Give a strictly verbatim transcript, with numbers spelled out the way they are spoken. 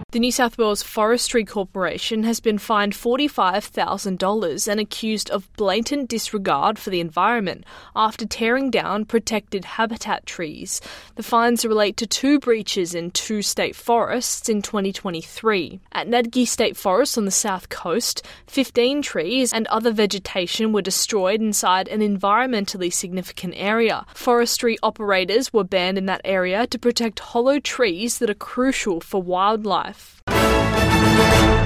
The New South Wales Forestry Corporation has been fined forty-five thousand dollars and accused of blatant disregard for the environment after tearing down protected habitat trees. The fines relate to two breaches in two state forests in twenty twenty-three. At Nadgi State Forest on the south coast, fifteen trees and other vegetation were destroyed inside an environmentally significant area. Forestry operators were banned in that area to protect hollow trees that are crucial for wildlife.